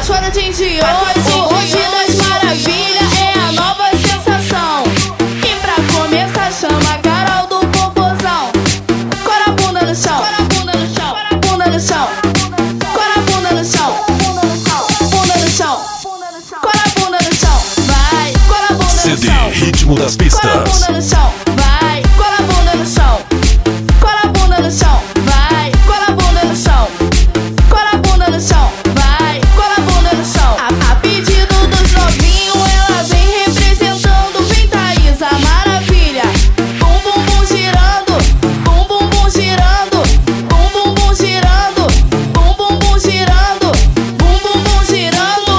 faz roda de 28. O bonde das maravilhas é a nova sensação. E pra começar chama Carol do Popozão. Cora a bunda no chão, cora a bunda no chão, cora a bunda no chão, cora a bunda no chão, bunda no chão, cora a bunda no chão, vai, cora a bunda no chão. CD Ritmo das Pistas. Cora a bunda no chão, vai, cora a bunda no chão, cora a bunda no chão, vai, cora a bunda no chão, cora a bunda no chão, vai, cora a bunda no chão. A pedido dos novinhos, ela vem representando, vem Thaís, a maravilha. Bum bum bum girando, bum bum bum girando, bum bum bum girando, bum bum bum girando, bum bum bum girando.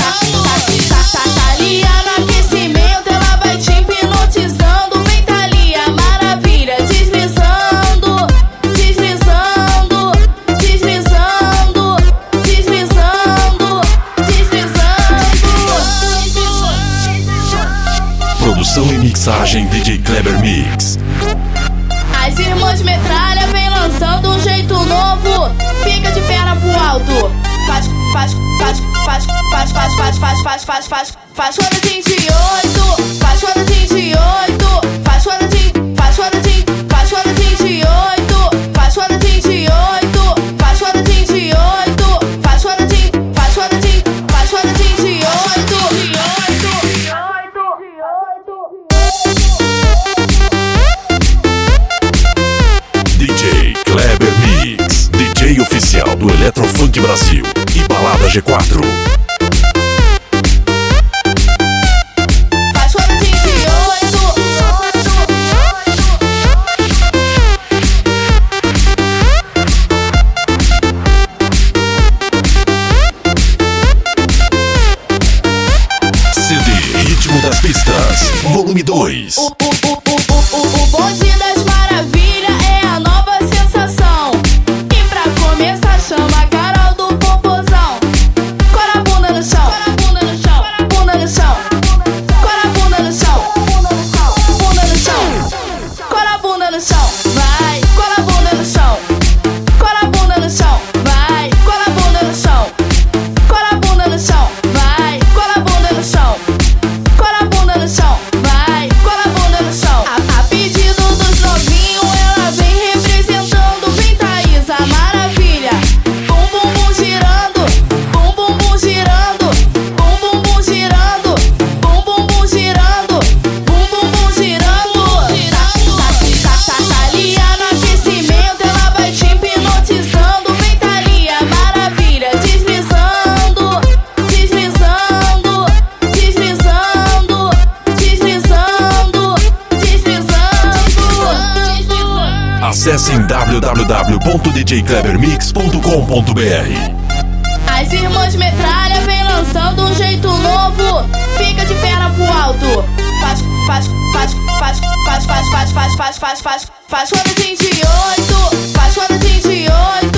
Thalia no aquecimento, ela vai te hipnotizando, vem Thalia, maravilha, deslizando, deslizando, deslizando, deslizando, deslizando. Produção e mixagem DJ Kleber Mix. As irmãs metralha vem lançando um jeito novo. Fica de perna pro alto. Faz, faz, faz, faz, faz, faz, faz, faz, faz, faz, faz, faz roda de 28. Faz roda de 28. Faz roda de, faz roda de, faz roda de 28. Faz roda de 28. Faz roda de 28. Faz roda de, faz roda de, faz roda de 28. DJ Kleber Mix, DJ oficial do Eletrofunk Brasil e Balada G4. Faz roda de 28. CD Ritmo das Pistas, volume 2. O bonde das maravilhas é a nova sensação. E pra começar chama Carol do Popozão. Cora a bunda no chão, cora a bunda no chão, bunda no chão, cora a bunda no chão, bunda no chão, cora a bunda no chão, vai, cora a bunda no chão, cora a bunda no chão, vai, cora a bunda no chão, cora a bunda no chão, vai, cora a bunda no chão, cora a bunda no chão, vai, cora a bunda no chão. A pedido dos novinhos, ela vem representando, vem Thaís, a maravilha. Bum bum bum girando, bum bum bum girando, bum bum bum girando, bum bum bum girando, bum bum bum girando. Thalia no aquecimento, ela vai te hipnotizando, vem Thalia, maravilha, deslizando, deslizando, deslizando, deslizando, deslizando. Acessem www.djklebermix.com.br. As irmãs metralha vem lançando um jeito novo. Fica de perna pro alto. Faz, faz, faz, faz, faz, faz, faz, faz, faz, faz, faz, faz roda de 28. Faz roda de 28.